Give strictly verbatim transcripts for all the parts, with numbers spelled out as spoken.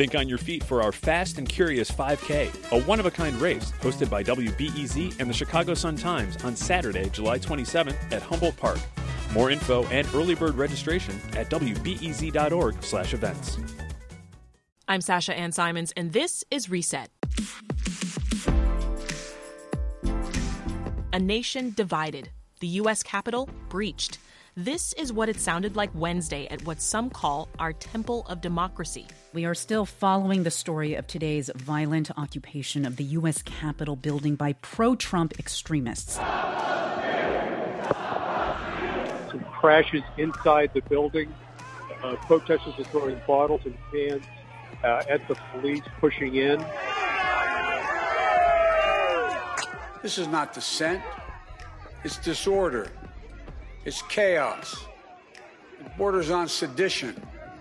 Think on your feet for our Fast and Curious five K, a one-of-a-kind race hosted by W B E Z and the Chicago Sun-Times on Saturday, July twenty-seventh at Humboldt Park. More info and early bird registration at W B E Z dot org slash events. I'm Sasha Ann Simons, and this is Reset. A nation divided. The U S Capitol breached. This is what it sounded like Wednesday at what some call our Temple of Democracy. We are still following the story of today's violent occupation of the U S Capitol building by pro-Trump extremists. Some crashes inside the building. Uh, protesters are throwing bottles and cans uh, at the police, pushing in. This is not dissent. It's disorder. It's chaos. It borders on sedition.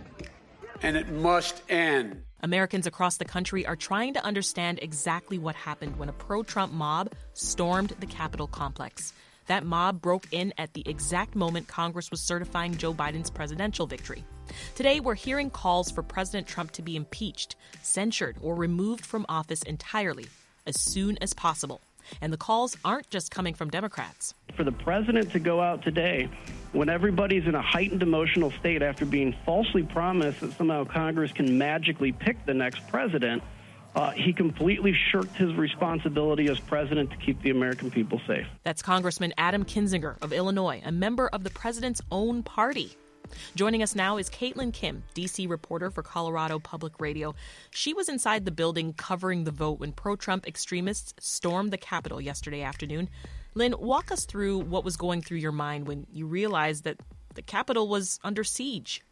And it must end. Americans across the country are trying to understand exactly what happened when a pro-Trump mob stormed the Capitol complex. That mob broke in at the exact moment Congress was certifying Joe Biden's presidential victory. Today, we're hearing calls for President Trump to be impeached, censured, or removed from office entirely as soon as possible. And the calls aren't just coming from Democrats. For the president to go out today when everybody's in a heightened emotional state after being falsely promised that somehow Congress can magically pick the next president, uh, he completely shirked his responsibility as president to keep the American people safe. That's Congressman Adam Kinzinger of Illinois, a member of the president's own party. Joining us now is Caitlin Kim, D C reporter for Colorado Public Radio. She was inside the building covering the vote when pro-Trump extremists stormed the Capitol yesterday afternoon. Lynn, walk us through what was going through your mind when you realized that the Capitol was under siege.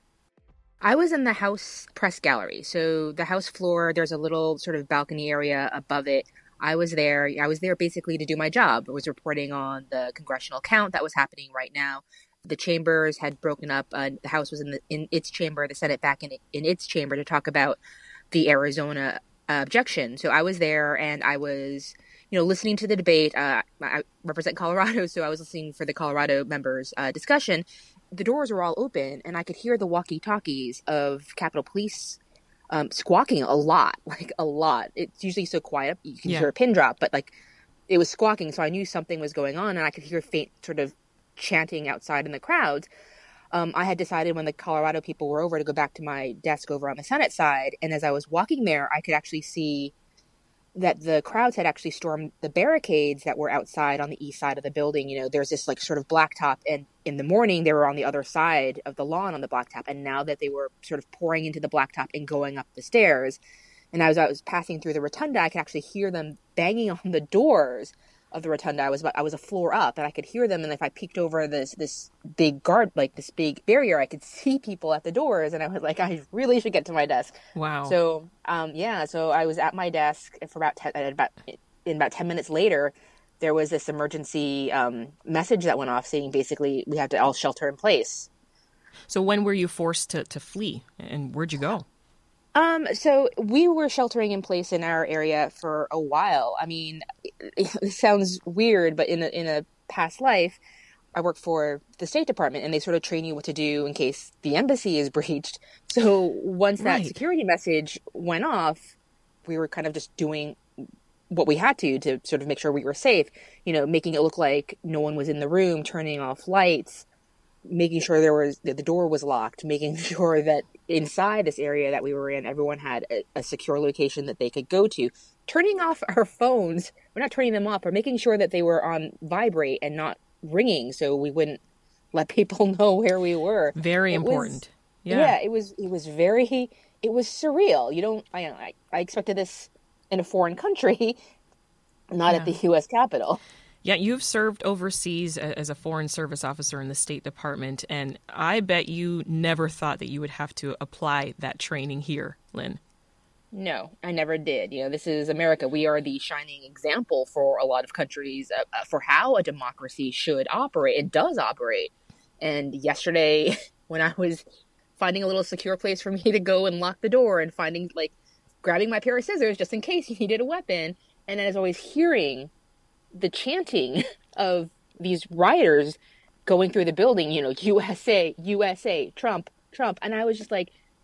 I was in the House press gallery. So the House floor, there's a little sort of balcony area above it. I was there. I was there basically to do my job. I was reporting on the congressional count that was happening right now. The chambers had broken up. Uh, the House was in, the, in its chamber, the Senate back in in its chamber to talk about the Arizona uh, objection. So I was there, and I was, you know, listening to the debate. Uh, I represent Colorado, so I was listening for the Colorado members' uh, discussion. The doors were all open, and I could hear the walkie-talkies of Capitol Police um, squawking a lot, like a lot. It's usually so quiet, you can yeah. hear a pin drop, but like it was squawking, so I knew something was going on, and I could hear faint sort of chanting outside in the crowds. Um, I had decided when the Colorado people were over to go back to my desk over on the Senate side. And as I was walking there, I could actually see that the crowds had actually stormed the barricades that were outside on the east side of the building. You know, there's this like sort of blacktop, and in the morning they were on the other side of the lawn on the blacktop. And now that they were sort of pouring into the blacktop and going up the stairs, and as I was passing through the rotunda, I could actually hear them banging on the doors of the rotunda. I was about, I was a floor up, and I could hear them. And if I peeked over this this big guard, like this big barrier, I could see people at the doors. And I was like, I really should get to my desk. Wow. So, um, yeah. So I was at my desk for about ten, about in about ten minutes later, there was this emergency um, message that went off saying basically we have to all shelter in place. So when were you forced to to flee, and where'd you go? Um, so we were sheltering in place in our area for a while. I mean, it, it sounds weird, but in a, in a past life, I worked for the State Department, and they sort of train you what to do in case the embassy is breached. So once that right. security message went off, we were kind of just doing what we had to to sort of make sure we were safe, you know, making it look like no one was in the room, turning off lights, making sure there was that the door was locked, making sure that inside this area that we were in, everyone had a, a secure location that they could go to, turning off our phones. We're not turning them off, but making sure that they were on vibrate and not ringing, so we wouldn't let people know where we were. Very it important. Was, yeah. yeah, it was. It was very. It was surreal. You don't. I I, I expected this in a foreign country, not yeah. at the U S Capitol. Yeah, you've served overseas as a foreign service officer in the State Department, and I bet you never thought that you would have to apply that training here, Lynn. No, I never did. You know, this is America. We are the shining example for a lot of countries uh, for how a democracy should operate. It does operate. And yesterday, when I was finding a little secure place for me to go and lock the door and finding, like, grabbing my pair of scissors just in case you needed a weapon, and as always hearing the chanting of these rioters going through the building, you know, U S A, U S A, Trump, Trump. And I was just like,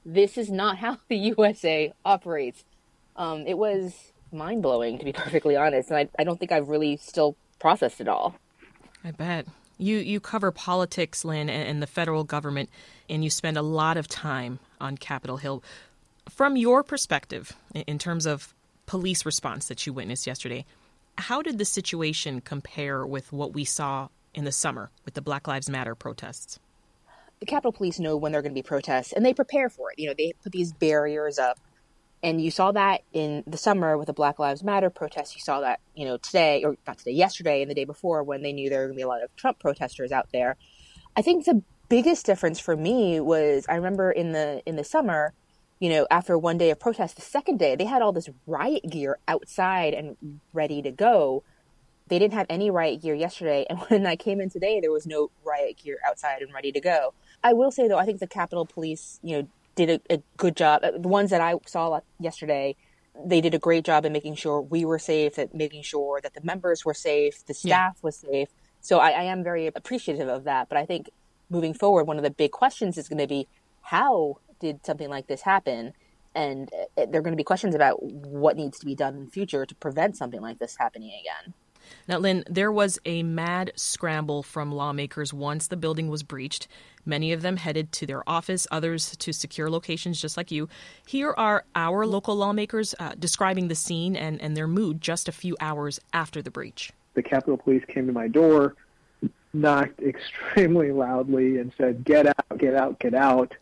this is not how the U S A operates. Um, it was mind-blowing, to be perfectly honest, and I, I don't think I've really still processed it all. I bet. You you cover politics, Lynn, and, and the federal government, and you spend a lot of time on Capitol Hill. From your perspective, in, in terms of police response that you witnessed yesterday, how did the situation compare with what we saw in the summer with the Black Lives Matter protests? The Capitol Police know when there are going to be protests, and they prepare for it. You know, they put these barriers up. And you saw that in the summer with the Black Lives Matter protests. You saw that, you know, today, or not today, yesterday and the day before, when they knew there were going to be a lot of Trump protesters out there. I think the biggest difference for me was, I remember in the in the summer, you know, after one day of protest, the second day, they had all this riot gear outside and ready to go. They didn't have any riot gear yesterday. And when I came in today, there was no riot gear outside and ready to go. I will say, though, I think the Capitol Police, you know, did a, a good job. The ones that I saw yesterday, they did a great job in making sure we were safe, at making sure that the members were safe, the staff yeah. was safe. So I, I am very appreciative of that. But I think moving forward, one of the big questions is going to be, how did something like this happen? And there are going to be questions about what needs to be done in the future to prevent something like this happening again. Now, Lynn, there was a mad scramble from lawmakers once the building was breached. Many of them headed to their office, others to secure locations just like you. Here are our local lawmakers uh, describing the scene and, and their mood just a few hours after the breach. The Capitol Police came to my door, knocked extremely loudly and said, "Get out, get out, get out."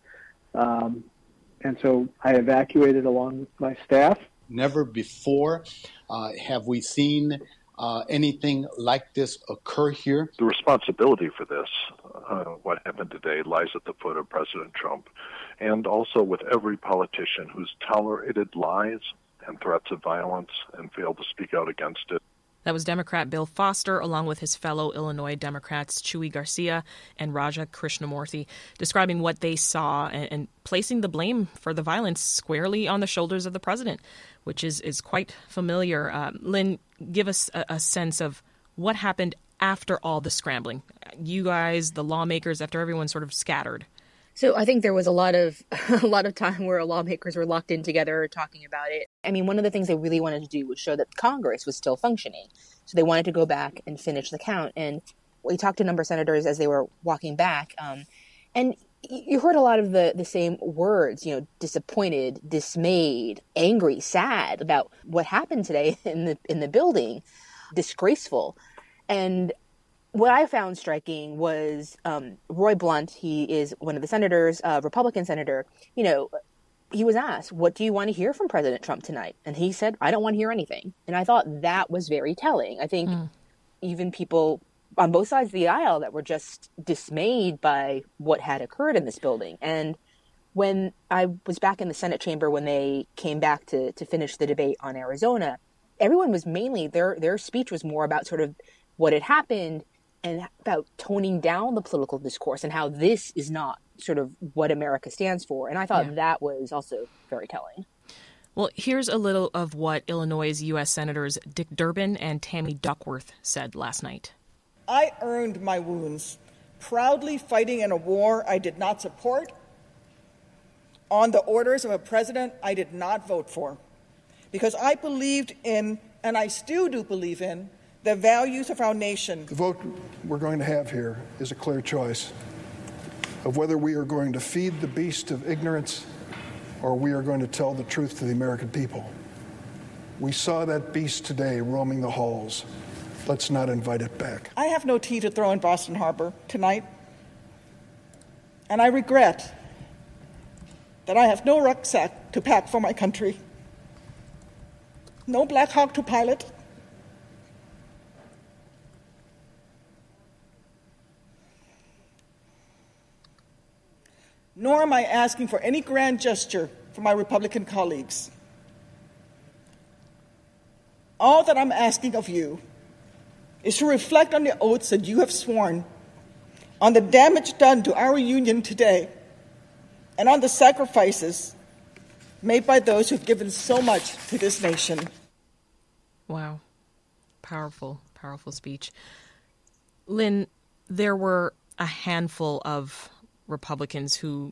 Um, and so I evacuated along with my staff. Never before uh, have we seen Uh, anything like this occur here? The responsibility for this, uh, what happened today, lies at the foot of President Trump, and also with every politician who's tolerated lies and threats of violence and failed to speak out against it. That was Democrat Bill Foster, along with his fellow Illinois Democrats Chuy Garcia and Raja Krishnamurthy, describing what they saw and, and placing the blame for the violence squarely on the shoulders of the president, which is, is quite familiar. Uh, Lynn, give us a, a sense of what happened after all the scrambling. You guys, the lawmakers, after everyone sort of scattered. So I think there was a lot of a lot of time where lawmakers were locked in together talking about it. I mean, one of the things they really wanted to do was show that Congress was still functioning. So they wanted to go back and finish the count. And we talked to a number of senators as they were walking back. Um, and you heard a lot of the, the same words, you know, disappointed, dismayed, angry, sad about what happened today in the in the building, disgraceful. And what I found striking was um, Roy Blunt. He is one of the senators, a uh, Republican senator. You know, he was asked, "What do you want to hear from President Trump tonight?" And he said, "I don't want to hear anything." And I thought that was very telling. I think mm. even people on both sides of the aisle that were just dismayed by what had occurred in this building. And when I was back in the Senate chamber, when they came back to, to finish the debate on Arizona, everyone was mainly, their their speech was more about sort of what had happened and about toning down the political discourse and how this is not sort of what America stands for. And I thought yeah. that was also very telling. Well, here's a little of what Illinois' U S Senators Dick Durbin and Tammy Duckworth said last night. I earned my wounds, proudly fighting in a war I did not support, on the orders of a president I did not vote for, because I believed in, and I still do believe in, the values of our nation. The vote we're going to have here is a clear choice of whether we are going to feed the beast of ignorance or we are going to tell the truth to the American people. We saw that beast today roaming the halls. Let's not invite it back. I have no tea to throw in Boston Harbor tonight, and I regret that I have no rucksack to pack for my country, no Black Hawk to pilot, nor am I asking for any grand gesture from my Republican colleagues. All that I'm asking of you is to reflect on the oaths that you have sworn, on the damage done to our union today, and on the sacrifices made by those who've given so much to this nation. Wow. Powerful, powerful speech. Lynn, there were a handful of Republicans who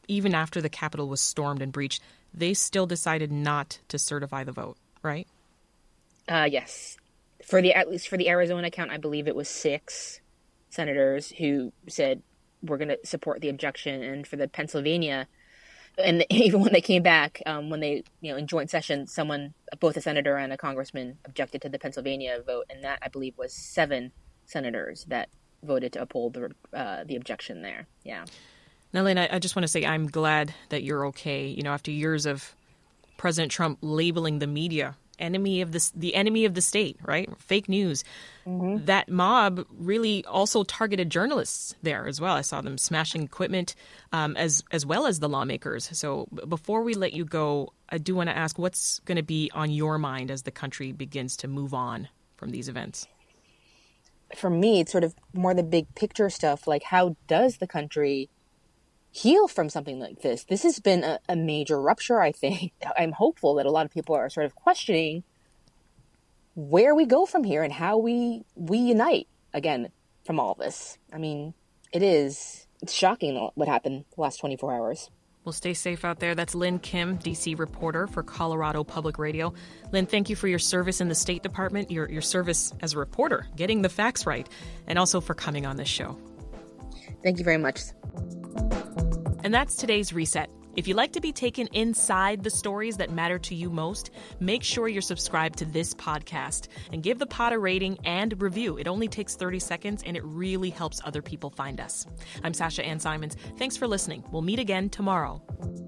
even after the Capitol was stormed and breached, they still decided not to certify the vote, right? Uh, yes. For the at least for the Arizona count, I believe it was six senators who said we're going to support the objection. And for the Pennsylvania, and the, even when they came back, um, when they, you know, in joint session, someone, both a senator and a congressman, objected to the Pennsylvania vote, and that I believe was seven senators that voted to uphold the uh, the objection there. Yeah. Now, Lynn, I, I just want to say I'm glad that you're okay. You know, after years of President Trump labeling the media enemy of the the enemy of the state, right? Fake news. Mm-hmm. That mob really also targeted journalists there as well. I saw them smashing equipment, um, as as well as the lawmakers. So before we let you go, I do want to ask, what's going to be on your mind as the country begins to move on from these events? For me, it's sort of more the big picture stuff. Like, how does the country heal from something like this? This has been a, a major rupture, I think. I'm hopeful that a lot of people are sort of questioning where we go from here and how we we unite again from all this. I mean, it is it's shocking what happened the last twenty-four hours. Well, stay safe out there. That's Lynn Kim, D C reporter for Colorado Public Radio. Lynn, thank you for your service in the State Department, your your service as a reporter, getting the facts right, and also for coming on this show. Thank you very much. And that's today's Reset. If you'd like to be taken inside the stories that matter to you most, make sure you're subscribed to this podcast and give the pod a rating and review. It only takes thirty seconds and it really helps other people find us. I'm Sasha Ann Simons. Thanks for listening. We'll meet again tomorrow.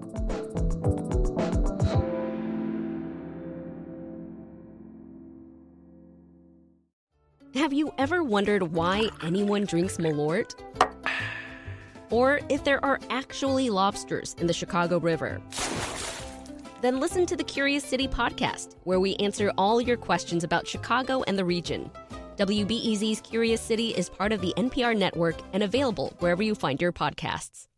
Have you ever wondered why anyone drinks Malort? Or if there are actually lobsters in the Chicago River? Then listen to the Curious City podcast, where we answer all your questions about Chicago and the region. W B E Z's Curious City is part of the N P R network and available wherever you find your podcasts.